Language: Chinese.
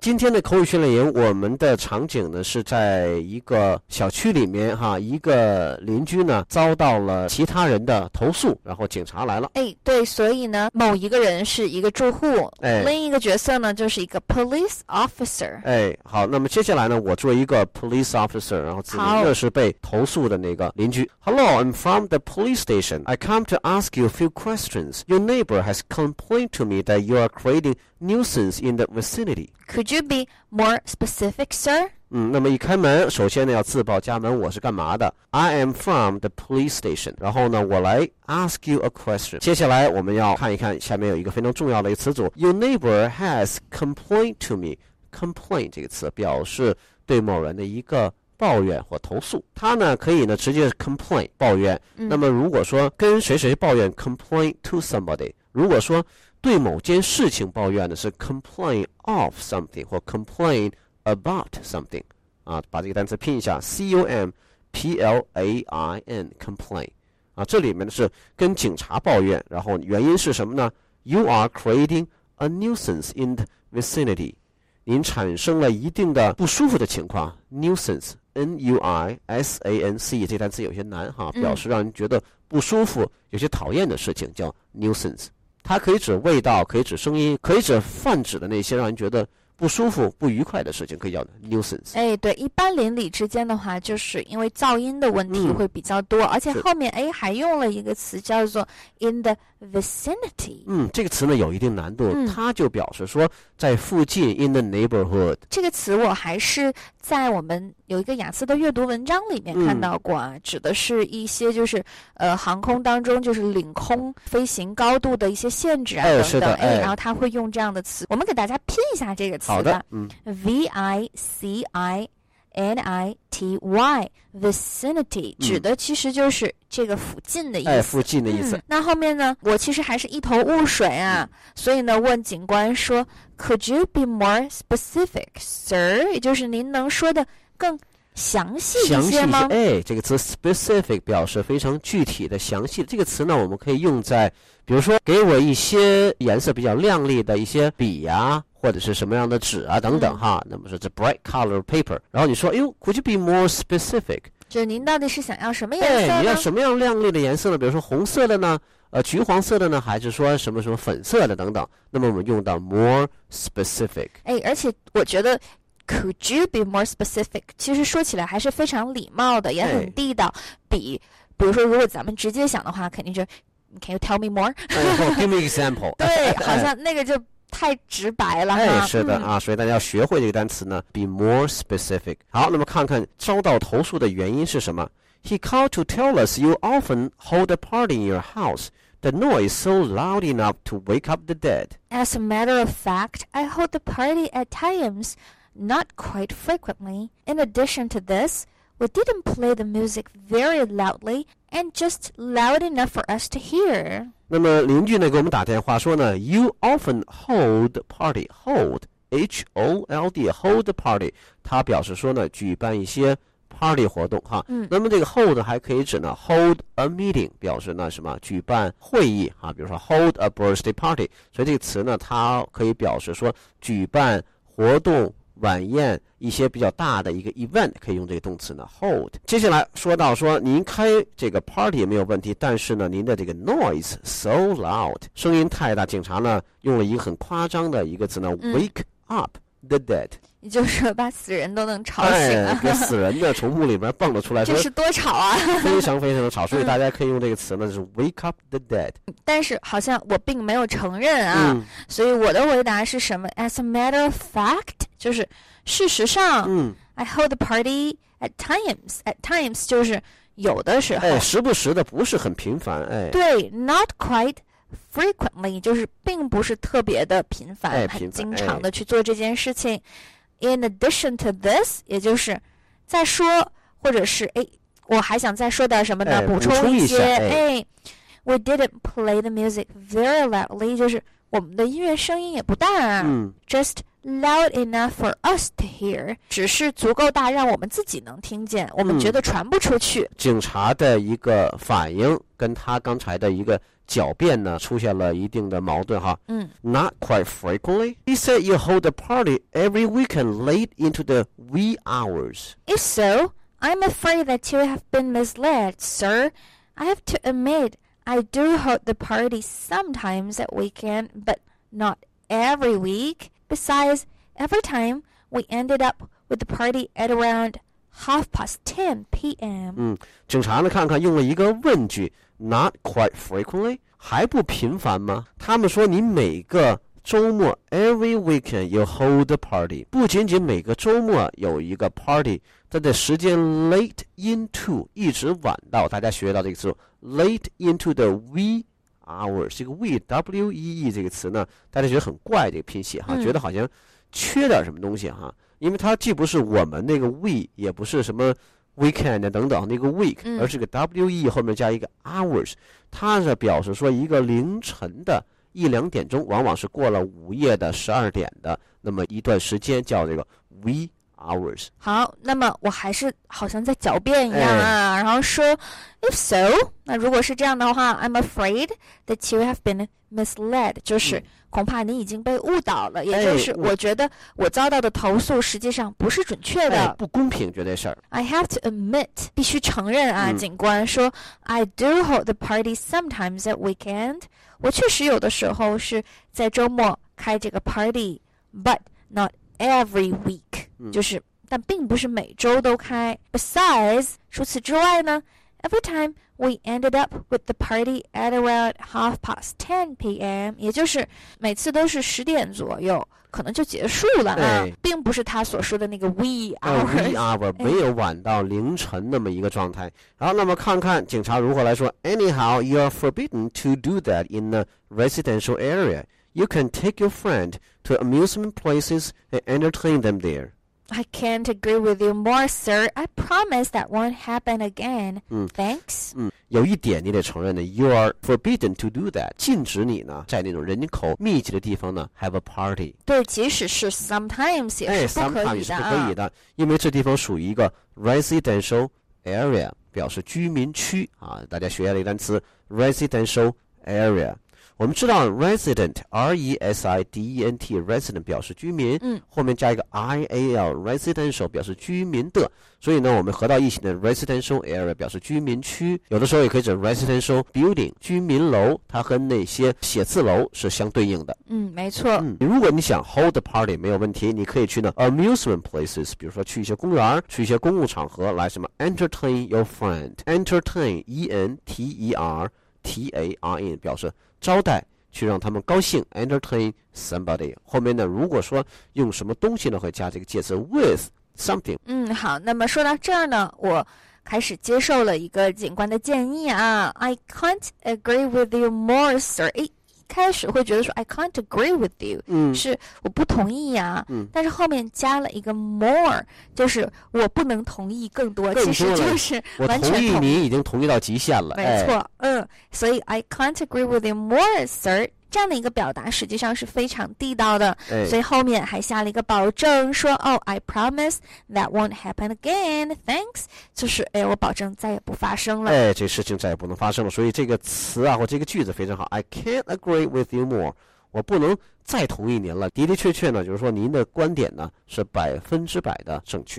今天的口语训练营，我们的场景呢是在一个小区里面哈，一个邻居呢遭到了其他人的投诉，然后警察来了。 对，所以呢，某一个人是一个住户，另一个角色呢就是一个 police officer。 好，那么接下来呢，我做一个 police officer， 然后指明的是被投诉的那个邻居。Hello, I'm from the police station. I come to ask you a few questions. Your neighbor has complained to me that you are creating nuisance in the vicinity. Could you be more specific, sir? 那么一开门，首先呢要自报家门，我是干嘛的 ？I am from the police station。然后呢，我来 ask you a question。接下来我们要看一看，下面有一个非常重要的一个词组 ，Your neighbor has complained to me。complain 这个词表示对某人的一个抱怨或投诉，他呢可以呢直接 complain 抱怨。那么如果说跟谁谁抱怨 complain to somebody， 如果说对某件事情抱怨的是 complain of something 或 complain about something 把这个单词拼一下 complain complain 这里面是跟警察抱怨，然后原因是什么呢？ You are creating a nuisance in the vicinity， 您产生了一定的不舒服的情况 nuisance nuisance 这单词有些难表示让人觉得不舒服有些讨厌的事情叫 nuisance， 它可以指味道，可以指声音，可以指泛指的那些让人觉得不舒服不愉快的事情可以叫 nuisance。 对，一般邻里之间的话就是因为噪音的问题会比较多，而且后面还用了一个词叫做 in the vicinity。 这个词呢有一定难度，它就表示说在附近 in the neighborhood。 这个词我还是在我们有一个雅思的阅读文章里面看到过指的是一些就是航空当中就是领空飞行高度的一些限制等等然后他会用这样的词，我们给大家拼一下这个词好的 VICINITY vicinity 指的其实就是这个附近的意思， 附近的意思。 那后面呢，我其实还是一头雾水所以呢问警官说 Could you be more specific, sir？ 也就是您能说的更详细一些吗？ 这个词 specific 表示非常具体的详细的，这个词呢我们可以用在比如说给我一些颜色比较亮丽的一些笔或者是什么样的纸等等那么是 the bright color paper， 然后你说could you be more specific， 就是您到底是想要什么颜色呢？ 你要什么样亮丽的颜色呢？比如说红色的呢橘黄色的呢，还是说什么什么粉色的等等，那么我们用到 more specific。 而且我觉得Could you be more specific 其实说起来还是非常礼貌的，也很地道，比如说如果咱们直接想的话肯定就 Can you tell me more？ Give me example 对，好像那个就太直白了是的所以大家要学会这个单词呢 be more specific。 好，那么看看遭到投诉的原因是什么。 He called to tell us you often hold a party in your house. The noise so loud enough to wake up the dead. As a matter of fact, I hold the party at times, not quite frequently. In addition to this, we didn't play the music very loudly and just loud enough for us to hear. 那么邻居呢给我们打电话说呢 You often hold party. Hold H-O-L-D hold party 它表示说呢举办一些 party 活动那么这个 hold 还可以指呢 hold a meeting 表示呢什么举办会议比如说 hold a birthday party， 所以这个词呢它可以表示说举办活动晚宴一些比较大的一个 event， 可以用这个动词呢 hold。 接下来说到说您开这个 party 也没有问题，但是呢您的这个 noise so loud 声音太大，警察呢用了一个很夸张的一个词呢wake up the dead， 也就是说把死人都能吵醒给死人呢从墓里边蹦了出来， 这是多吵非常非常的吵，所以大家可以用这个词呢就是 wake up the dead。 但是好像我并没有承认所以我的回答是什么 As a matter of fact 就是事实上I hold the party at times. At times 就是有的时候时不时的，不是很频繁对 not quite frequently 就是并不是特别的频繁很经常的去做这件事情In addition to this 也就是再说或者是我还想再说点什么呢补充一些We didn't play the music very loudly 就是我们的音乐声音也不大Just loud enough for us to hear 只是足够大让我们自己能听见我们觉得传不出去警察的一个反应跟他刚才的一个狡辩呢出现了一定的矛盾哈。Not quite frequently. He said you hold a party every weekend late into the wee hours. If so, I'm afraid that you have been misled, sir. I have to admit, I do hold the party sometimes at weekend, but not every week. Besides, every time we ended up with the party at around 10:30 p.m. 警察呢看看用了一个问句 not quite frequently 还不频繁吗？他们说你每个周末 every weekend you hold a party， 不仅仅每个周末有一个 party， 它的时间 late into 一直晚到，大家学到这个词 late into the wee hours， 这个 wee W-E-E 这个词呢大家觉得很怪，这个拼写哈，觉得好像缺点什么东西哈，因为它既不是我们那个 we， 也不是什么 weekend 等等那个 week， 而是个 we 后面加一个 hours， 它是表示说一个凌晨的1-2点钟，往往是过了午夜的12点的那么一段时间，叫这个 we hours。 好，那么我还是好像在狡辩一样啊，然后说 if so， 那如果是这样的话 I'm afraid that you have been misled， 就是恐怕你已经被误导了，也就是我觉得我遭到的投诉实际上不是准确的， 不公平，绝对事儿。 I have to admit， 必须承认啊，警官说 I do hold the party sometimes at weekend， 我确实有的时候是在周末开这个 party， but not every week， 就是但并不是每周都开。 Besides， 除此之外呢 every time we ended up with the party at around 10:30 p.m. 也就是每次都是10点左右可能就结束了啊，并不是他所说的那个 wee hour， 没有晚到凌晨那么一个状态。然后那么看看警察如何来说 Anyhow, you are forbidden to do that in a residential area. You can take your friend to amusement places and entertain them there. I can't agree with you more, sir. I promise that won't happen again. Thanks. 有一点你得承认的 You are forbidden to do that. 禁止你呢在那种人口密集的地方呢 have a party. 对，即使是 sometimes 也是不可以的啊。 sometimes 是不可以的，因为这地方属于一个 residential area， 表示居民区啊。大家学下了一个单词 residential area。我们知道 resident R-E-S-I-D-E-N-T resident 表示居民，后面加一个 I-A-L residential 表示居民的，所以呢我们合到一起的 residential area 表示居民区，有的时候也可以指 residential building 居民楼，它和那些写字楼是相对应的。 没错。 如果你想 hold a party 没有问题，你可以去呢 amusement places， 比如说去一些公园，去一些公共场合来什么 entertain your friend， entertain E-N-T-E-R-T-A-I-N 表示招待，去让他们高兴 entertain somebody。 后面呢如果说用什么东西呢会加这个介词 with something。 好，那么说到这儿呢，我开始接受了一个警官的建议啊 I can't agree with you more, sir。 一开始会觉得说 I can't agree with you， 是我不同意呀，但是后面加了一个 more， 就是我不能同意更多，其实就是完全同意，你已经同意到极限了。 没错，所以 I can't agree with you more, sir。这样的一个表达实际上是非常地道的，所以后面还下了一个保证说I promise that won't happen again. Thanks， 就是我保证再也不发生了。 这事情再也不能发生了。所以这个词啊或这个句子非常好 I can't agree with you more， 我不能再同意您了。的的确确呢就是说您的观点呢是100%的正确。